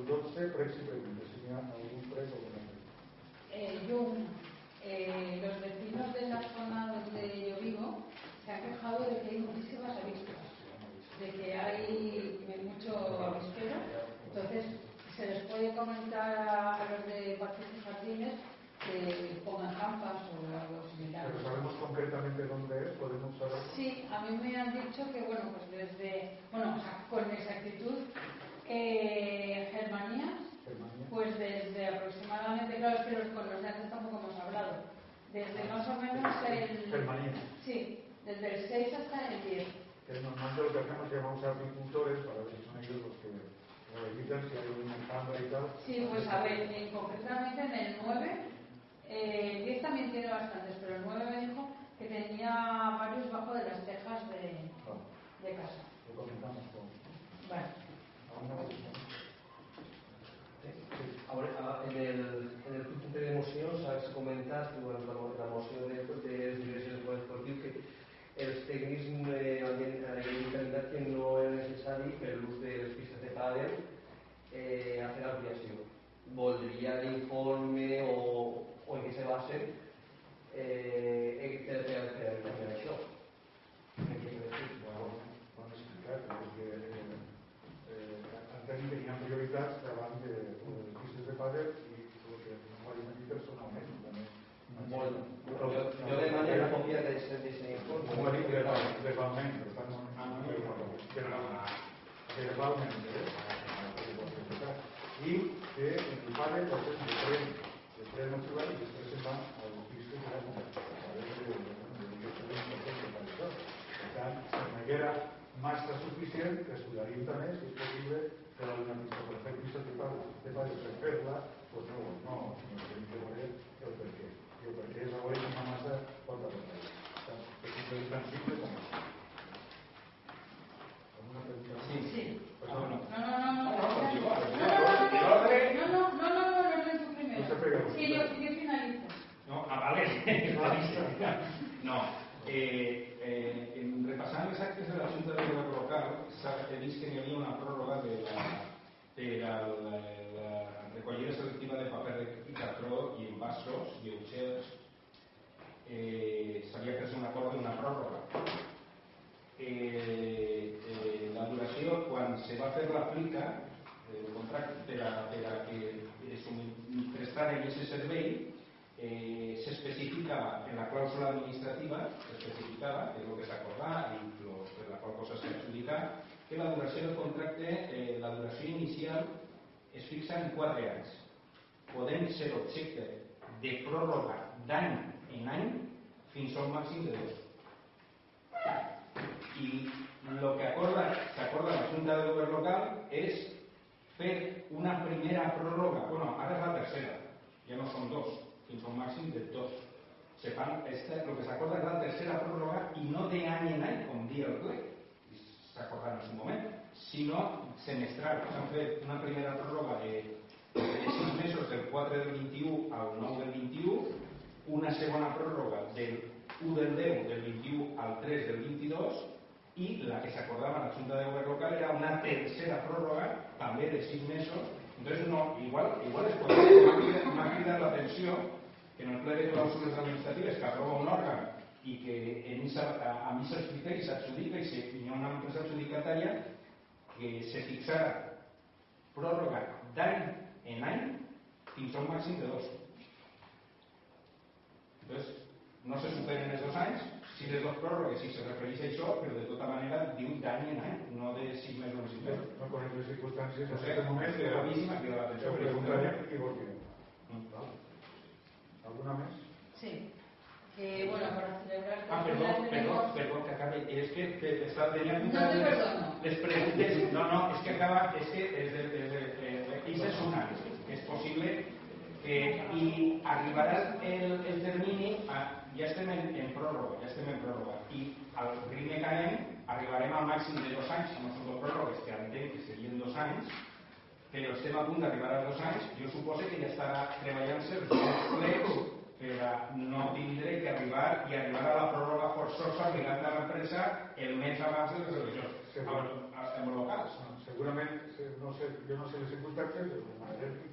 el 12, pregs y preguntes. Si hi ha algun preg o alguna pregunta. Yo una. Los vecinos de la zona donde yo vivo se han quejado de que hay muchísimas avispas, de que hay mucho avispero. Entonces, se les puede comentar a los de parques y jardines que pongan trampas o algo similar. Pero sabemos concretamente dónde es, podemos saber. Sí, a mí me han dicho que, con exactitud, Germanías, pues desde aproximadamente, claro, es que con los datos tampoco hemos hablado, desde más o menos Germanías. Sí, desde el 6 hasta el 10. Normalmente lo que hacemos es llamamos a agricultores para ver si son ellos los que lo evitan, si hay una alfombra y tal. Sí, pues a ver, concretamente en el 9, el 10 también tiene bastantes, pero el 9 me dijo que tenía varios bajo de las tejas de casa. Lo comentamos con. Vale. Ahora, en el punto de moció s'ha comentat durant la moció de diverses esportius que els tècnics havien determinat que no era necessari per l'ús de les pistes de pàdel fer l'ampliació. Voldria l'informe o en què se basa per fer això. Vam explicar que entenem que hi ha prioritats davant de les pistes de pàdel i el que no vaig dir personalment jo demano una còpia d'aquest informe. Ho ha dit verbalment, i que en el pàdel va ser de tren natural i després se'n va a les pistes de la per tant, si n'haguera massa suficient, que estudiaríem també si és possible fer alguna pista per fer pistes de pàdel per fer-la, doncs no tenim que veure el per què. I el per què és avui una massa pot arreglar. És tan simple com això. ¿Alguna pregunta? Sí. No, No, es que yo finalizo. No, vale. No. Repassant els actes de la Junta de Govern Local, he vist que hi havia una pròrroga per a la recollida selectiva de paper i cartró i envasos i objectes. S'havia fet un acord d'una pròrroga. La duració, quan se va fer l'aplica del contracte per a que es prestara aquest servei, s'especificava en la clàusula administrativa, s'especificava, que és el que s'ha acordat i per la qual cosa s'ha adjudicat, que la duració del contracte, la duració inicial, es fixa en 4 anys. Podem ser objecte de pròrroga d'any en any fins a un màxim de 2. I el que s'acorda a la Junta de Govern Local és fer una primera pròrroga, ara és la tercera, ja no són 2, fins a un màxim de 2. El que s'acorda és la tercera pròrroga i no d'any en any, com dia el ple, s'acorda en el seu moment, sinó semestral. S'han fet una primera pròrroga de 6 mesos, del 4 del 21 al 9 del 21, una segona pròrroga del 1 del 10 del 21 al 3 del 22, i la que s'acordava a la Junta de Govern Local era una tercera pròrroga, també de 6 mesos. Entonces, igual es podria cridat l'atenció que en el ple de clàusules administratives que aprova un òrgan i que a mi s'explica i s'adjudica i hi ha una empresa adjudicatària que se fixara pròrroga d'any en any fins a un màxim de 2. Entonces, no se superen els 2 anys, si les 2 pròrrogues, si se refereix a això, però de tota manera diu d'any en any, no de 6 mesos o 6 mesos. No conec les circumstàncies en aquest aquest moment, però a mi sí m'ha cridat l'atenció. Preguntarem i volviem. ¿Alguna més? Sí. Para celebrar... Perdó, que acabe. És que tenia No te perdono. les preguntes... No, és que acaba... És que és una. És possible que arribarà el termini... Ja estem en pròrroga. I al ritme que anem arribarem al màxim de 2 anys. No són 2 pròrrogues, que entenc que serien 2 anys, però estem a punt d'arribar a 2 anys. Jo suposo que ja estarà treballant-se els 2 plecs per a no tindre que arribar a la pròrroga forçosa obligant a l'empresa el mes abans de les eleccions. els locals. Segurament, no sé, jo no sé les circumstàncies, però m'agradaria